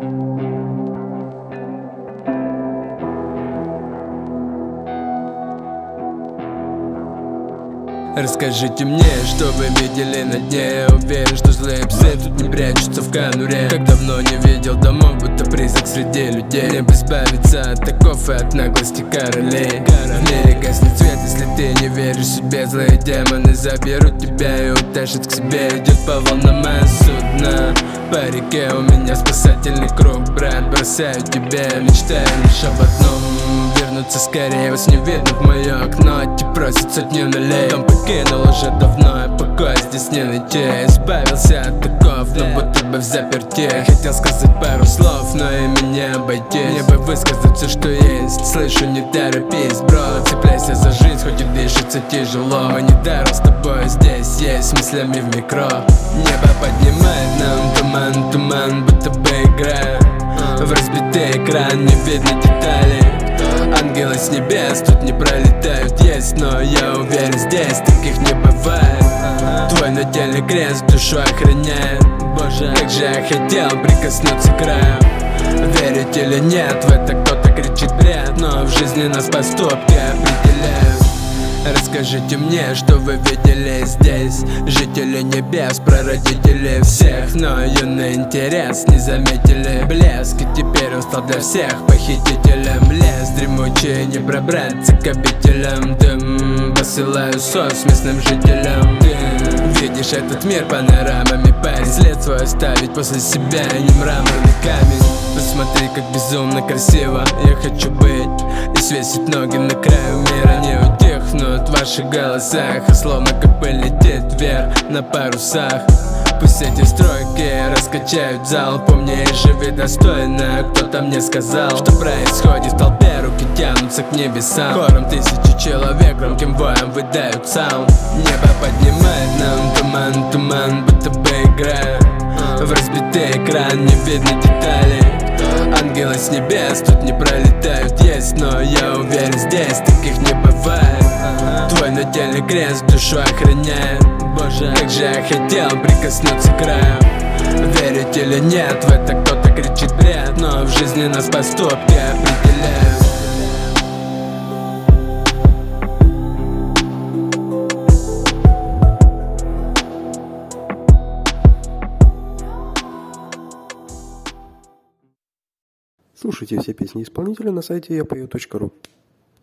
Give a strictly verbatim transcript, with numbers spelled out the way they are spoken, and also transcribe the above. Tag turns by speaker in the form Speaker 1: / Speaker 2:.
Speaker 1: Расскажите мне, что вы видели на дне. Я уверен, что злые псы тут не прячутся в конуре. Как давно не видел домов, будто призрак среди людей. Мне бы избавиться от таков и от наглости королей. В мире гаснет свет, если ты не веришь себе. Злые демоны заберут тебя и утащат к себе. Идет по волнам мое судно. По реке у меня спасательный круг, брат. Бросаю тебе, мечтаю лишь об одном: вернуться скорее, вас не видно в мое окно. Те просят сотню нулей, дом покинул уже давно, и покоя здесь не найти. Избавился от таков, но будто бы в заперти. Хотел сказать пару слов, но и меня обойти. Мне бы высказать все, что есть. Слышу, не торопись, бро. Цепляйся за жизнь, хоть и дышится тяжело. Мы не даром с тобой здесь, есть с мыслями в микро. Небо поднимает нам туман, туман, будто бы игра. В разбитый экран не видно деталей. Ангелы с небес тут не пролетают, есть, но я уверен, здесь таких не бывает. Твой нательный крест душу охраняет. Боже, как же я хотел прикоснуться к краю. Верить или нет, в это кто-то кричит бред, но в жизни нас поступки определяют. Расскажите мне, что вы видели здесь. Жители небес, прародители всех. Но юный интерес не заметили блеск, и теперь он стал для всех похитителем. Лес дремучий, не пробраться к обителям. Дым, посылаю сос местным жителям. Ты видишь этот мир панорамами, парень. След свой оставить после себя, не мраморный камень. Посмотри, как безумно красиво я хочу быть, и свесить ноги на краю мира. Не утихнут в ваших голосах, и словно как пыль летит вверх на парусах. Пусть эти стройки раскачают зал. Помни и живи достойно. Кто-то мне сказал, что происходит в толпе. Руки тянутся к небесам. Хором тысячи человек громким воем выдают саунд. Небо поднимает нам туман, туман, будто бы игра. В разбитый экран не видно деталей. Ангелы с небес тут не пролетают, есть, но я уверен, здесь таких не бывает. Твой нательный крест душу охраняет. Боже, как же я хотел прикоснуться к краю. Верить или нет, в это кто-то кричит бред, но в жизни нас поступки определяют.
Speaker 2: Слушайте все песни исполнителя на сайте я пою точка ру.